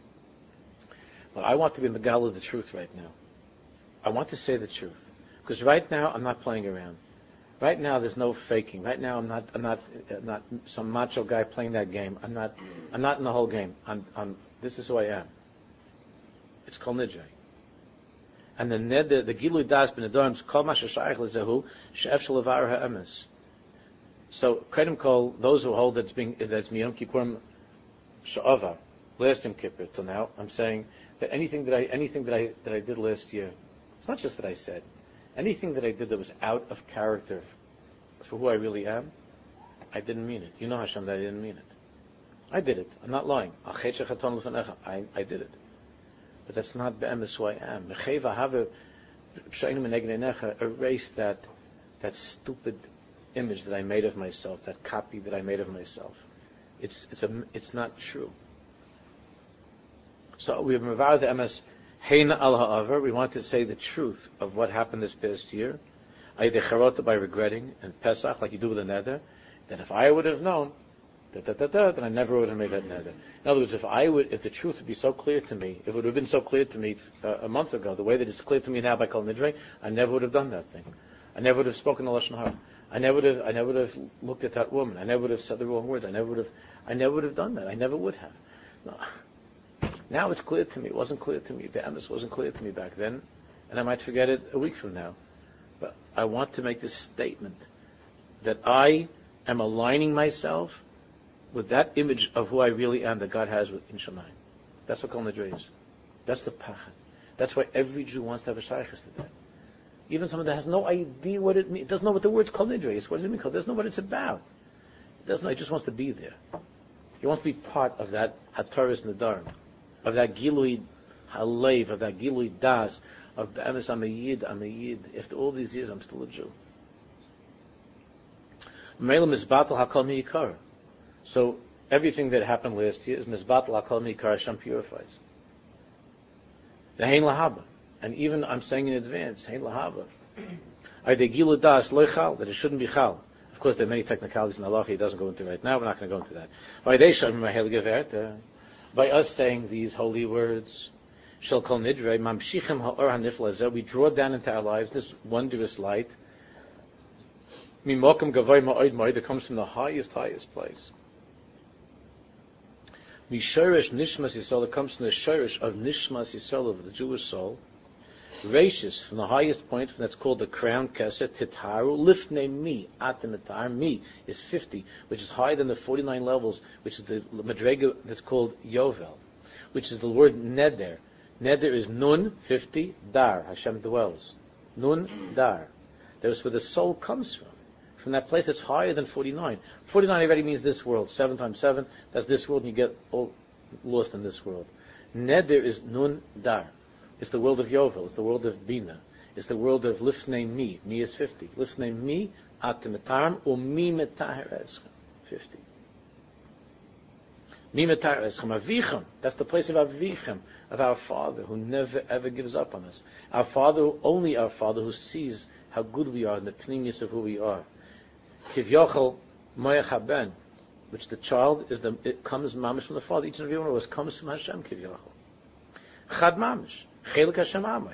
But I want to be Megal of the truth right now. I want to say the truth. Because right now, I'm not playing around. Right now, there's no faking. Right now, I'm not some macho guy playing that game. I'm not in the whole game. This is who I am. It's Kol Nidre. And the Gilui Das B'Nedarim is Kol Ma Sheshayach L'Zehu She'ef Shel Levar HaEmes. So, Kedem Kol, those who hold that's Miyom Kippurim Sha'ava, last Yom Kippur till now, I'm saying that anything that I did last year, it's not just that I said, anything that I did that was out of character for who I really am, I didn't mean it. You know, Hashem, that I didn't mean it. I did it. I'm not lying. I did it. But that's not be'emes who I am. Erase that stupid image that I made of myself, that copy that I made of myself. It's not true. So we have Mevar the emes Heina al ha'avar. We want to say the truth of what happened this past year. By regretting, and Pesach, like you do with a neder, that if I would have known, then I never would have made that neder. In other words, if the truth would be so clear to me, if it would have been so clear to me a month ago, the way that it's clear to me now by Kol Nidre, I never would have done that thing. I never would have spoken the Lashon Hara. I never would have looked at that woman. I never would have said the wrong words. I never would have done that. I never would have. No. Now it's clear to me. It wasn't clear to me. The emes wasn't clear to me back then, and I might forget it a week from now. But I want to make this statement that I am aligning myself with that image of who I really am that God has in Shemayim. That's what Kol Nidre is. That's the pachad. That's why every Jew wants to have a shaychus to that. Even someone that has no idea what it means, doesn't know what the word Kol Nidre is. What does it mean? Doesn't know what it's about. He doesn't know. He just wants to be there. He wants to be part of that Hataris Nedarim, of that Gilui Halev, of that Gilui Das, of the Emes Amayid. After all these years, I'm still a Jew. Meilam Mizbatal Hakol Mi'ikar. So everything that happened last year is Mizbatal Hakol Mi'ikar. Hashem purifies. The Hein Lahaba. And even I'm saying in advance, Hein Lahaba. Gilui Das Loichal, that it shouldn't be Chal. Of course, there are many technicalities in halacha he doesn't go into right now. We're not going to go into that. By us saying these holy words, Shel Kol Nidre, Mamshichim Ha'or HaNifla, we draw down into our lives this wondrous light. Mimokim Gavoy Ma'od Ma'od, that comes from the highest place. Mishorish Nishmas Yisrael, that comes from the Shorish of Nishmas Yisrael, of the Jewish soul. Rashis, from the highest point, that's called the crown keser, titaru, lifnei mi, atimitar, mi, is 50, which is higher than the 49 levels, which is the madrega that's called yovel, which is the word neder. Neder is nun, 50, dar, Hashem dwells. Nun, dar. That's where the soul comes from. from that place that's higher than 49. 49 already means this world. 7 times 7, that's this world, and you get all lost in this world. Neder is nun dar. It's the world of Yovel. It's the world of Bina. It's the world of Lifnei Mi. Mi is 50. Lifnei Mi, atem metarim, mi metaher eschem. 50. Mi metaher eschem. Avichem. That's the place of Avichem, of our Father, who never ever gives up on us. Our Father, only our Father, who sees how good we are in the pneumius of who we are. Kivyochel moyach haben, which the child it comes mamish from the Father. Each and every one of us comes from Hashem. Kivyochel. Chad mamish. Chelik Hashem amay.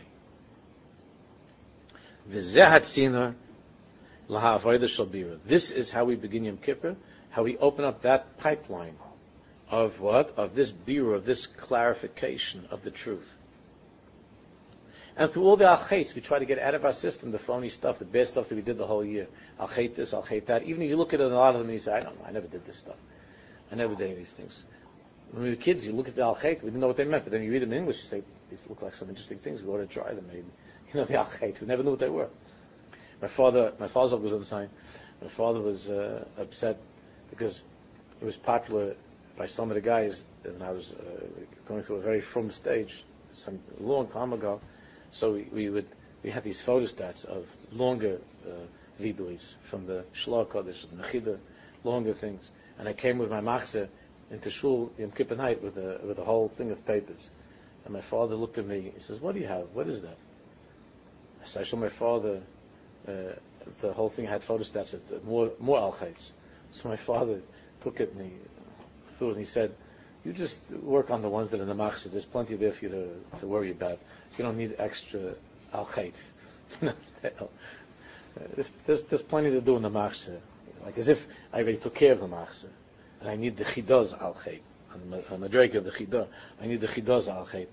V'zeh hatziner laha'avodah shel bira. This is how we begin Yom Kippur. How we open up that pipeline of what? Of this bira, of this clarification of the truth. And through all the al-chaitz, we try to get out of our system the phony stuff, the bad stuff that we did the whole year. I'll hate this, I'll hate that. Even if you look at it, a lot of them, and you say, I don't know, I never did this stuff. I never did any of these things. When we were kids, you look at the al-chait, we didn't know what they meant, but then you read them in English, you say, these look like some interesting things, we ought to try them maybe. You know, the al-chait, we never knew what they were. My father's was on the sign. My father was upset because it was popular by some of the guys, and I was going through a very frum stage, a long time ago. So we had these photostats of longer viduis from the Shloh Kodesh, and the Chida, longer things. And I came with my machzeh into shul Yom Kippur night with a whole thing of papers. And my father looked at me. He says, "What do you have? What is that?" I said, "I showed my father the whole thing had photostats of more al-chaitz." So my father took it and he threw it and he said, "You just work on the ones that are in the machzeh. There's plenty there for you to worry about. You don't need extra al-chaitz." There's plenty to do in the machzeh. Like as if I already took care of the machzeh. And I need the chidah al-chait. On the drake of the chidah, I need the chidah al-chait.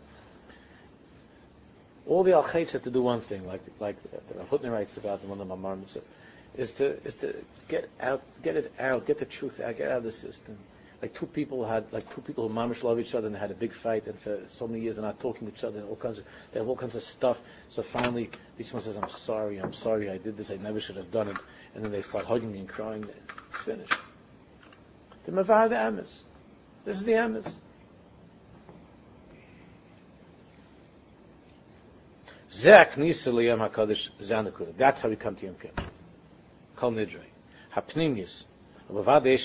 All the al-chaits have to do one thing, like the Rav Hutner writes about in one of the Mamarmim, is to get the truth out, get out of the system. Like two people who mamish love each other and they had a big fight, and for so many years they're not talking to each other. They have all kinds of stuff. So finally, each one says, "I'm sorry, I did this. I never should have done it." And then they start hugging me and crying. It's finished. The mavar the emes. This is the emes. That's how we come to Yom Kippur. Kol nidrei. Hapnimius. There are many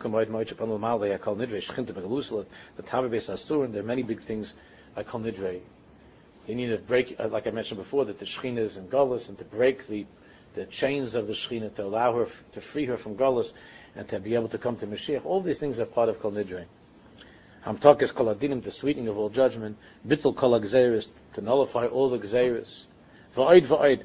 big things like Kol Nidrei. They need to break, like I mentioned before, that the Shechina is in Golus, and to break the chains of the Shechina, to allow her, to free her from Golus, and to be able to come to Mashiach. All these things are part of Kol Nidrei. Hamtakis Kol Adinim, the sweetening of all judgment. Bittul Kol Gzeiros, to nullify all the Gzeiros. Va'id.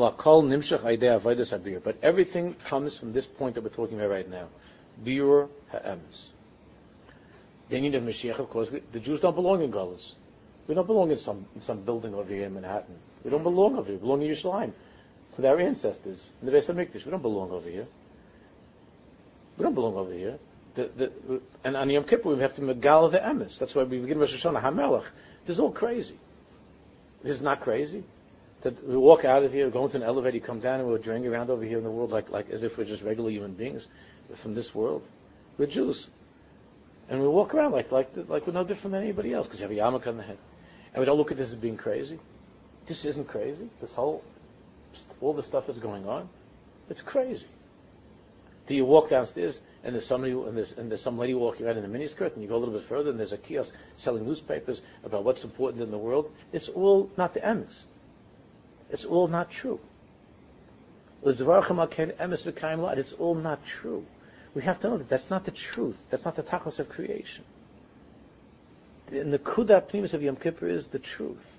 But everything comes from this point that we're talking about right now. Biur ha'emes. They need a Mashiach, of course. The Jews don't belong in Golus. We don't belong in some building over here in Manhattan. We don't belong over here. We belong in Yerushalayim with our ancestors in the Beis HaMikdash. We don't belong over here. We don't belong over here. And on Yom Kippur we have to megal the emes. That's why we begin Rosh Hashanah HaMelech. This is all crazy. This is not crazy. That we walk out of here, go into an elevator, you come down, and we're driving around over here in the world like as if we're just regular human beings from this world. We're Jews, and we walk around like we're no different than anybody else because you have a yarmulke on the head, and we don't look at this as being crazy. This isn't crazy. All the stuff that's going on, it's crazy. Do you walk downstairs and there's some lady walking around in a miniskirt, and you go a little bit further and there's a kiosk selling newspapers about what's important in the world? It's all not the emes. It's all not true. It's all not true. We have to know that that's not the truth. That's not the tachlis of creation. And the kudah pnimis of Yom Kippur is the truth.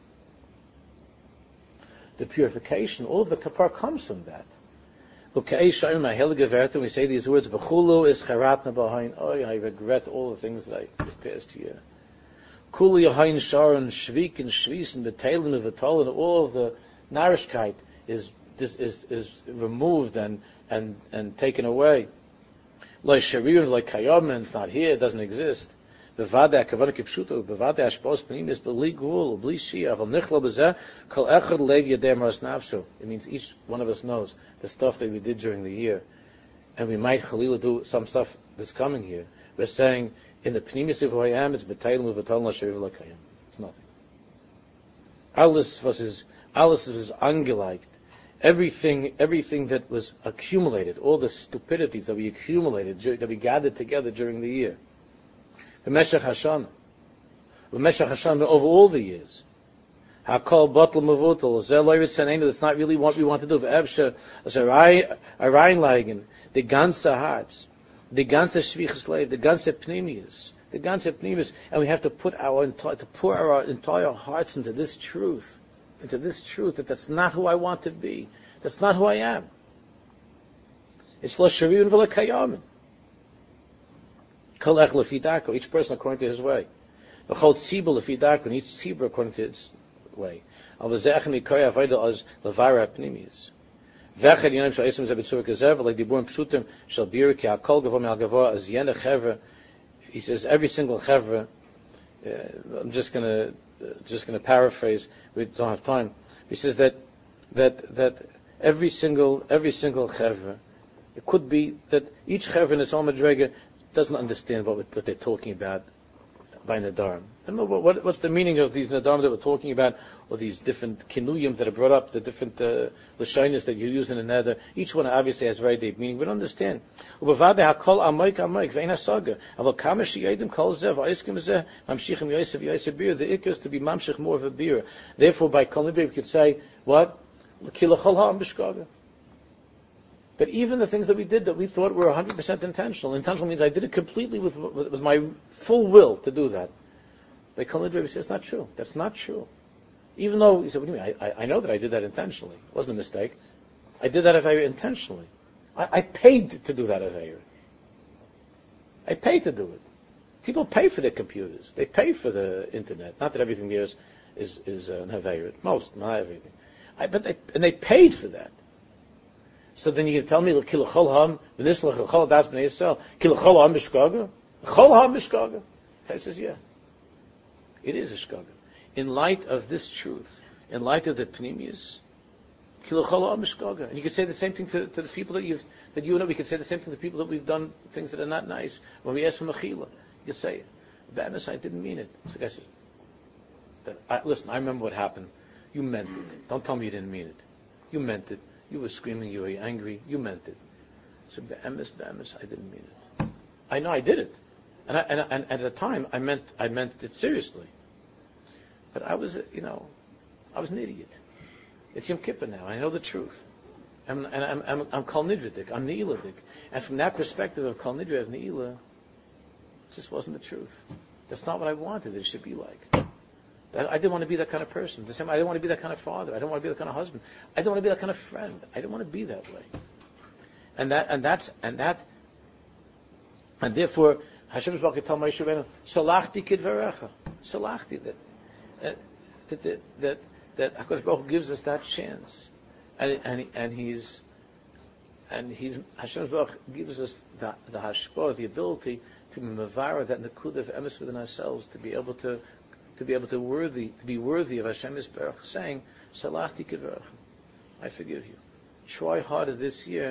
The purification, all of the kapar comes from that. We say these words, B'chulu is charatna b'hain. Oh, I regret all the things that I this past year. Kulu yahain sharon shvik and shvis and b'teilim and v'tol, and all of the narishkeit is removed and taken away. Like sharir, like kayam, it's not here, it doesn't exist. Bevada kavana kipshuto, bevada ashpos pnim is bli gul, bli shia, aval nichlo bezeh, kol echad lev yadem ras nafshu. It means each one of us knows the stuff that we did during the year. and we might Chalila do some stuff that's coming here. We're saying in the Pnimis of who I am, it's B'taylim V'V'Tal L'Shev L'Kayim. It's nothing. Alles is angelegt. Everything that was accumulated, all the stupidities that we accumulated, that we gathered together during the year. B'Meshach Hashanah over all the years. Hakol Botl Mavutal, Zeloyrit Sanenu, that's not really what we want to do. V'Evsha, Reinleigen, the ganze hearts, the ganze Shvichas Leib, the ganze Pnimius, and we have to pour our entire hearts into this truth, that that's not who I want to be. That's not who I am. It's Lo Shariyun V'Lo Kayamin. Kol Ech Lefi Darko, each person according to his way. V'Chol Tzibur Lefi Darko, and each Tzibur according to its way. Al V'Zechem Yikoy Avodah Az Levara Pnimius. V'Echad Yonim Shal Yisem Zebetzur Kezev, Like Diburim Pshutim Shal Bir Ki Hakol Gavo Me'al Gavo Az Yene Chevra. He says every single chevra. I'm just gonna paraphrase. We don't have time. He says that every single chevra. It could be that each chevra in its own madrega doesn't understand what they're talking about by Nadarim. I don't know what's the meaning of these Nadarim that we're talking about, or these different kinuyim that are brought up, the different lashonos that you use in the Neder. Each one obviously has very deep meaning. We don't understand. The ikk is to be mamshich more of a beer. Therefore, by Kol Nidre we could say, what? That even the things that we did that we thought were 100% intentional. Intentional means I did it completely with my full will to do that. By Kol Nidre we say it's not true. That's not true. Even though, he said, what do you mean? I know that I did that intentionally. It wasn't a mistake. I did that Aveira intentionally. I paid to do that Aveira. I paid to do it. People pay for their computers. They pay for the internet. Not that everything there is an Aveira. Most, not everything. And they paid for that. So then you can tell me, Kilachol Ham, V'nislach Chol Das B'nei Yisrael, Kilachol Ham B'shkaga? Chol Ham B'shkaga? He says, yeah. It is a shkaga. In light of this truth, in light of the Pnimius, Kilachol Ham B'shkaga. And you could say the same thing to the people that you know, we could say the same thing to the people that we've done things that are not nice. When we ask for Mechila, you could say, B'emes, I didn't mean it. So I said, listen, I remember what happened. You meant it. Don't tell me you didn't mean it. You meant it. You were screaming, you were angry, you meant it. So B'emes, I didn't mean it. I know I did it. And at the time, I meant it seriously. But I was an idiot. It's Yom Kippur now. I know the truth. I'm Kol Nidridik. I'm Ne'iladik. And from that perspective of Kol Nidra of Ne'ilah, it just wasn't the truth. That's not what I wanted it should be like. I didn't want to be that kind of person. I didn't want to be that kind of father. I didn't want to be that kind of husband. I didn't want to be that kind of friend. I didn't want to be that way. And therefore, Hashem Yisrael could tell Moshe Rabbeinu, Salachti kidvarecha. Salachti, that HaKadosh Baruch Hu gives us that chance. And he's Hashem Baruch gives us the hashpah, the ability to be mavara, that nekudah of emes within ourselves, to be able to be worthy of Hashem Yisbarach, saying, Salachti kidvarach, I forgive you. Try harder this year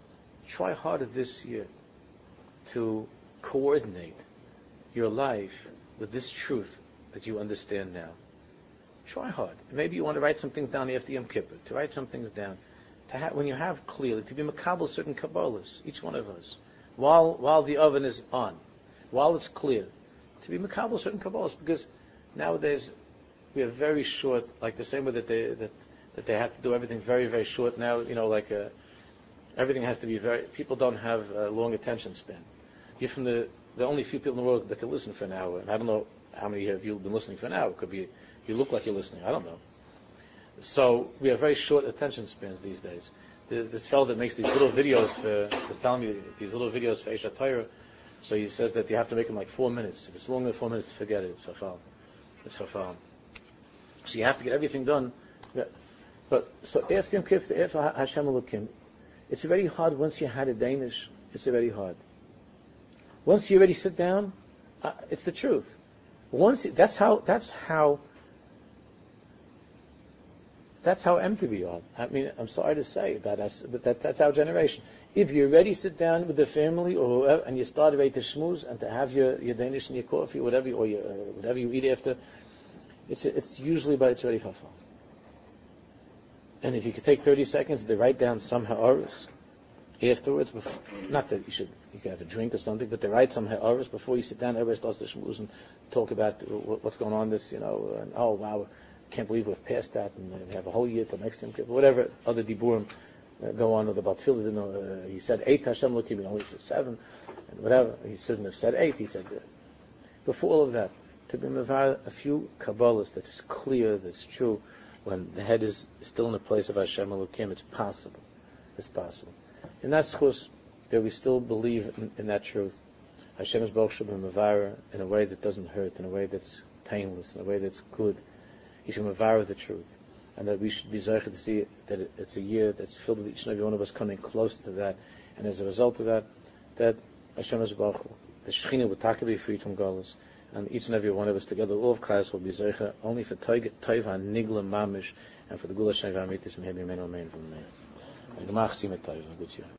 to coordinate your life with this truth that you understand now. Try hard. Maybe you want to write some things down after Yom Kippur, to write some things down, when you have clearly, to be makabel certain kabbalas, each one of us, while the oven is on, while it's clear, to be makabel certain kabbalas, because nowadays we are very short, like the same way that they have to do everything very, very short now. Everything has to be people don't have a long attention span. You're from the only few people in the world that can listen for an hour, and I don't know how many of you have been listening for an hour. It could be you look like you're listening. I don't know. So we have very short attention spans these days. This fellow that makes these little videos was telling me these little videos for Eish HaTorah. So he says that you have to make them like 4 minutes. If it's longer than 4 minutes, forget it. It's hafal. So you have to get everything done. Yeah. But so after Yom Kippur, after Hashem Elokim, it's very hard once you had a Danish. It's very hard. Once you already sit down, it's the truth. That's how That's how empty we are. I mean, I'm sorry to say about us, but that's our generation. If you already sit down with the family or whoever, and you start to schmooze and to have your Danish and your coffee, whatever you eat after, it's usually by it's already fafal. And if you could take 30 seconds to write down some ha'aris afterwards, not that you can have a drink or something, but to write some ha'aris before you sit down, everybody starts to schmooze and talk about what's going on and oh wow, can't believe we've passed that, and we have a whole year till next Yom Kippur, whatever other diburim go on with the Batfil, didn't know, he said 8 Hashem Lokim, he only said 7, and whatever, he shouldn't have said 8, he said before all of that, to be mevar a few Kabbalahs that's clear, that's true, when the head is still in the place of Hashem Lokim, it's possible. And that's chus, that we still believe in that truth. Hashem is Baruch Shem mevar in a way that doesn't hurt, in a way that's painless, in a way that's good. He should mevar the truth, and that we should be zeicher to see that it's a year that's filled with each and every one of us coming closer to that, and as a result of that Hashem is Baruch Hu, the Shechina will take be free from galus, and each and every one of us together, all of Klal will be zeicher only for Taiva Nigla Mamish, and for the Gula Shem V'Amitis and Hebei Menu Amen from Amen. Gemach Simet Taiva, good year.